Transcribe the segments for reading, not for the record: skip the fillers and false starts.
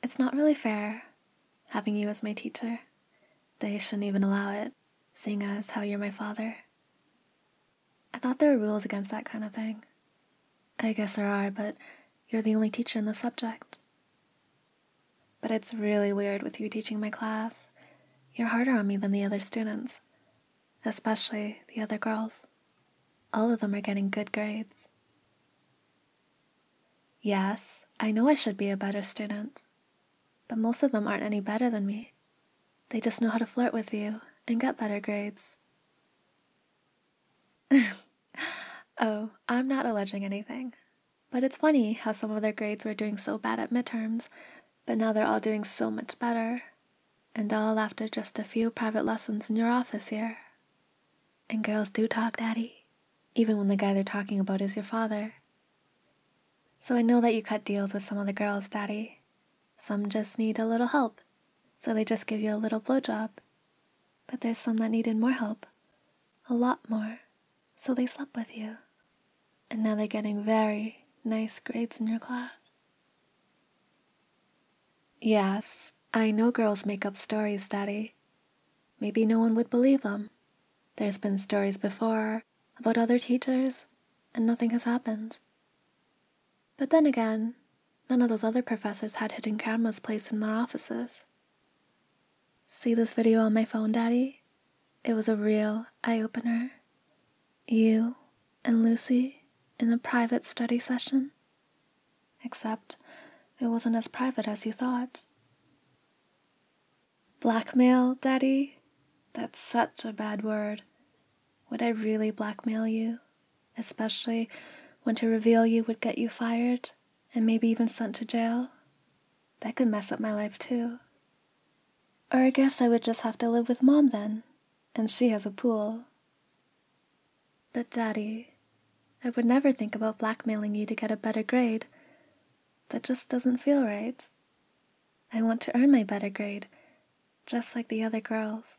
It's not really fair having you as my teacher. They shouldn't even allow it, seeing as how you're my father. I thought there were rules against that kind of thing. I guess there are, but you're the only teacher in the subject. But it's really weird with you teaching my class. You're harder on me than the other students, especially the other girls. All of them are getting good grades. Yes, I know I should be a better student, but most of them aren't any better than me. They just know how to flirt with you and get better grades. Oh, I'm not alleging anything, but it's funny how some of their grades were doing so bad at midterms, but now they're all doing so much better, and all after just a few private lessons in your office here. And girls do talk, Daddy, even when the guy they're talking about is your father. So I know that you cut deals with some of the girls, Daddy. Some just need a little help, so they just give you a little blowjob. But there's some that needed more help, a lot more, so they slept with you. And now they're getting very nice grades in your class. Yes, I know girls make up stories, Daddy. Maybe no one would believe them. There's been stories before about other teachers, and nothing has happened. But then again, none of those other professors had hidden cameras placed in their offices. See this video on my phone, Daddy? It was a real eye-opener. You and Lucy in a private study session. Except it wasn't as private as you thought. Blackmail, Daddy? That's such a bad word. Would I really blackmail you? Especially when to reveal you would get you fired and maybe even sent to jail? That could mess up my life too. Or I guess I would just have to live with Mom then, and she has a pool. But Daddy, I would never think about blackmailing you to get a better grade. That just doesn't feel right. I want to earn my better grade, just like the other girls.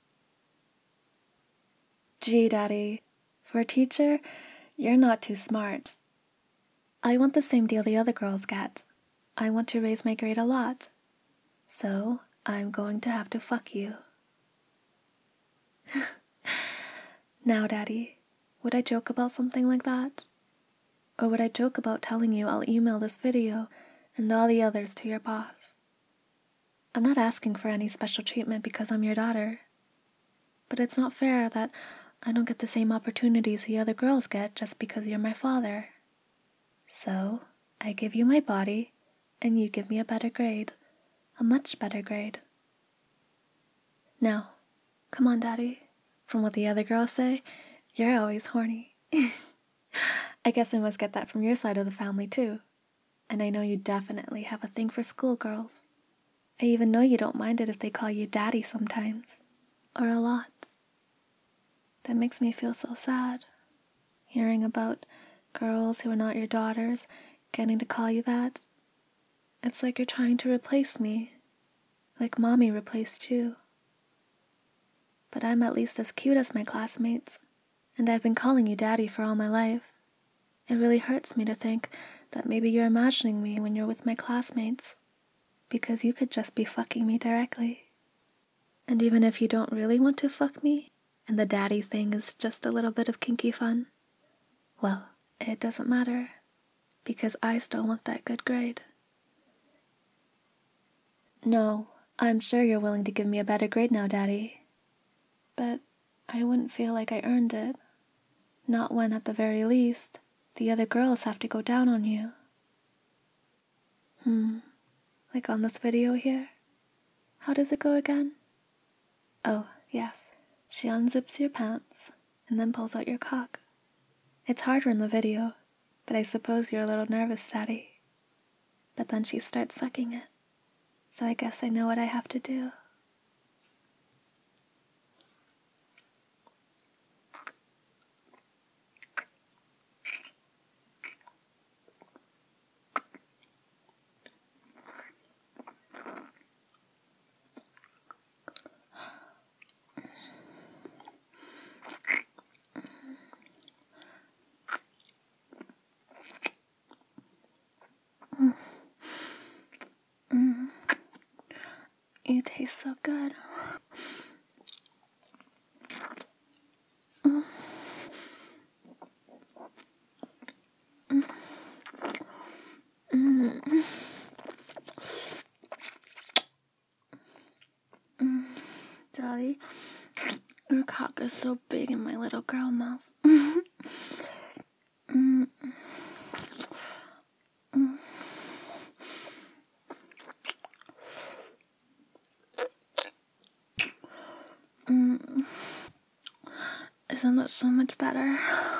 Gee, Daddy, for a teacher, you're not too smart. I want the same deal the other girls get. I want to raise my grade a lot. So, I'm going to have to fuck you. Now, Daddy, would I joke about something like that? Or would I joke about telling you I'll email this video and all the others to your boss? I'm not asking for any special treatment because I'm your daughter. But it's not fair that I don't get the same opportunities the other girls get just because you're my father. So, I give you my body, and you give me a better grade. A much better grade. Now, come on, Daddy. From what the other girls say, you're always horny. I guess I must get that from your side of the family, too. And I know you definitely have a thing for schoolgirls. I even know you don't mind it if they call you Daddy sometimes. Or a lot. That makes me feel so sad. Hearing about girls who are not your daughters getting to call you that. It's like you're trying to replace me. Like Mommy replaced you. But I'm at least as cute as my classmates. And I've been calling you Daddy for all my life. It really hurts me to think that maybe you're imagining me when you're with my classmates. Because you could just be fucking me directly. And even if you don't really want to fuck me, and the daddy thing is just a little bit of kinky fun, well, it doesn't matter, because I still want that good grade. No, I'm sure you're willing to give me a better grade now, Daddy. But I wouldn't feel like I earned it. Not when, at the very least, the other girls have to go down on you. Like on this video here? How does it go again? Oh, yes. She unzips your pants and then pulls out your cock. It's harder in the video, but I suppose you're a little nervous, Daddy. But then she starts sucking it, so I guess I know what I have to do. You taste so good. Daddy, your cock is so big in my little girl mouth. Isn't that so much better?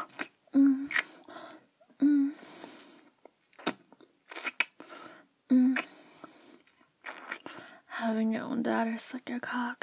Having your own daughter suck your cock.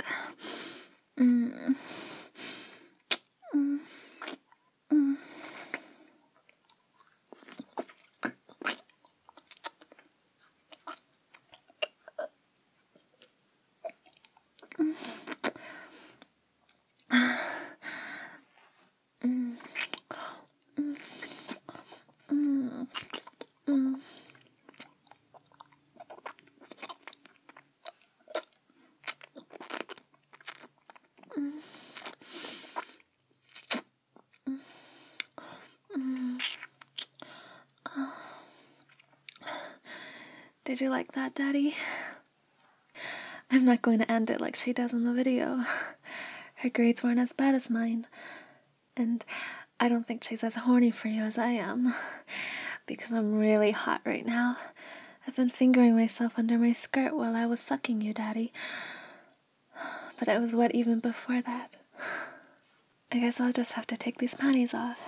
Did you like that, Daddy? I'm not going to end it like she does in the video. Her grades weren't as bad as mine. And I don't think she's as horny for you as I am. Because I'm really hot right now. I've been fingering myself under my skirt while I was sucking you, Daddy. But it was wet even before that. I guess I'll just have to take these panties off.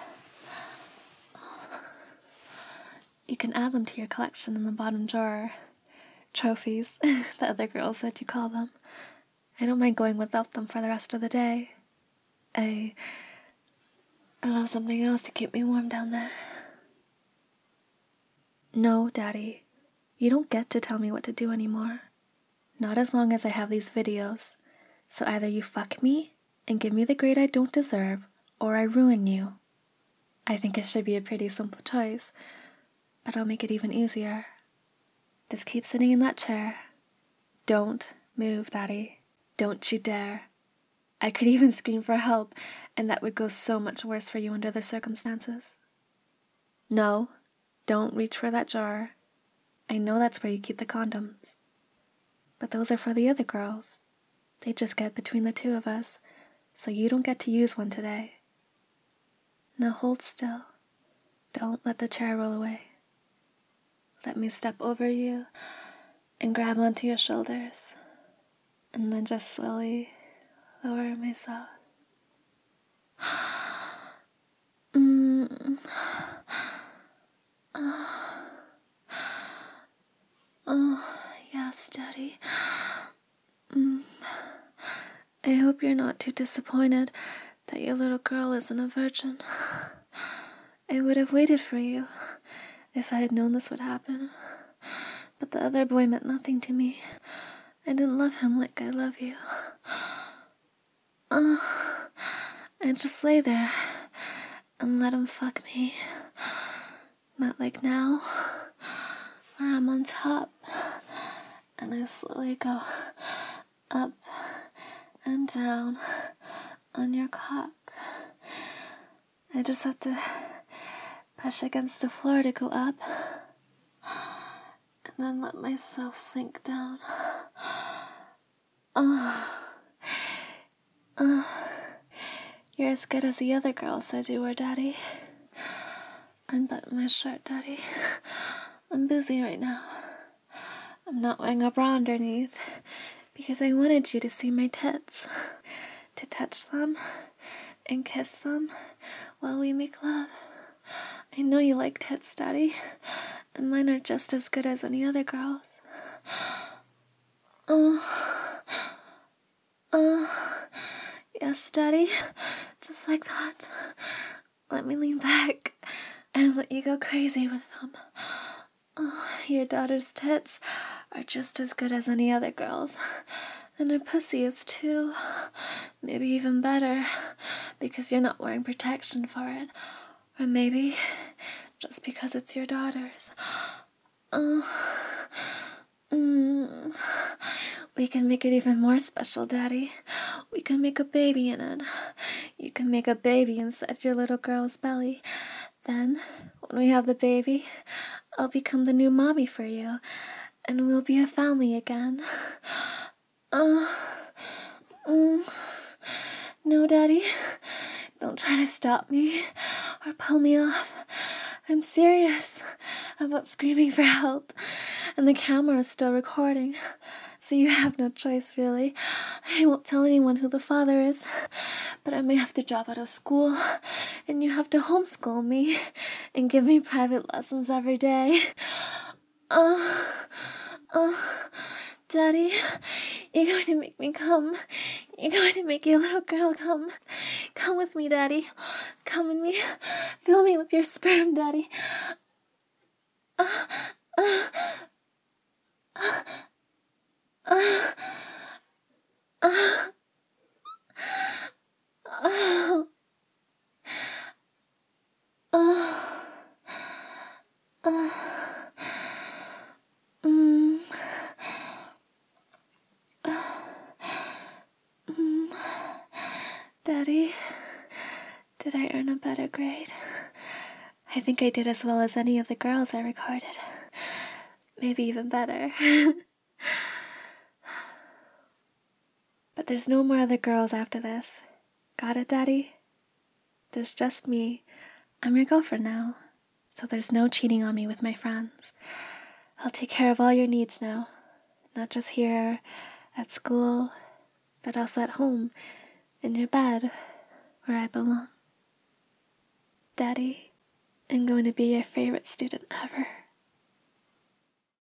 You can add them to your collection in the bottom drawer. Trophies, the other girls said you call them. I don't mind going without them for the rest of the day. I love something else to keep me warm down there. No, Daddy. You don't get to tell me what to do anymore. Not as long as I have these videos. So either you fuck me and give me the grade I don't deserve, or I ruin you. I think it should be a pretty simple choice, but I'll make it even easier. Just keep sitting in that chair. Don't move, Daddy. Don't you dare. I could even scream for help, and that would go so much worse for you under the circumstances. No, don't reach for that jar. I know that's where you keep the condoms. But those are for the other girls. They just get between the two of us, so you don't get to use one today. Now hold still. Don't let the chair roll away. Let me step over you and grab onto your shoulders, and then just slowly lower myself. Oh, yes, Daddy. I hope you're not too disappointed that your little girl isn't a virgin. I would have waited for you if I had known this would happen. But the other boy meant nothing to me. I didn't love him like I love you. I'd just lay there and let him fuck me. Not like now, where I'm on top and I slowly go up and down on your cock. I just have to push against the floor to go up and then let myself sink down. You're as good as the other girl said you were, Daddy. Unbutton my shirt, Daddy. I'm busy right now. I'm not wearing a bra underneath because I wanted you to see my tits, to touch them and kiss them while we make love. I know you like tits, Daddy, and mine are just as good as any other girls. Yes, Daddy, just like that. Let me lean back and let you go crazy with them. Your daughter's tits are just as good as any other girl's, and her pussy is too. Maybe even better, because you're not wearing protection for it. Or maybe just because it's your daughter's. We can make it even more special, Daddy. We can make a baby in it. You can make a baby inside your little girl's belly. Then, when we have the baby, I'll become the new mommy for you, and we'll be a family again. Uh, mm. No, Daddy. Don't try to stop me or pull me off. I'm serious about screaming for help, and the camera is still recording, so you have no choice, really. I won't tell anyone who the father is, but I may have to drop out of school, and you have to homeschool me and give me private lessons every day. Uh, uh, Daddy, you're going to make me come. You're going to make your little girl come. Come with me, Daddy. Come with me. Fill me with your sperm, Daddy. Mm. Daddy, did I earn a better grade? I think I did as well as any of the girls I recorded. Maybe even better. But there's no more other girls after this. Got it, Daddy? There's just me. I'm your girlfriend now, so there's no cheating on me with my friends. I'll take care of all your needs now. Not just here, at school, but also at home, in your bed, where I belong. Daddy, I'm going to be your favorite student ever.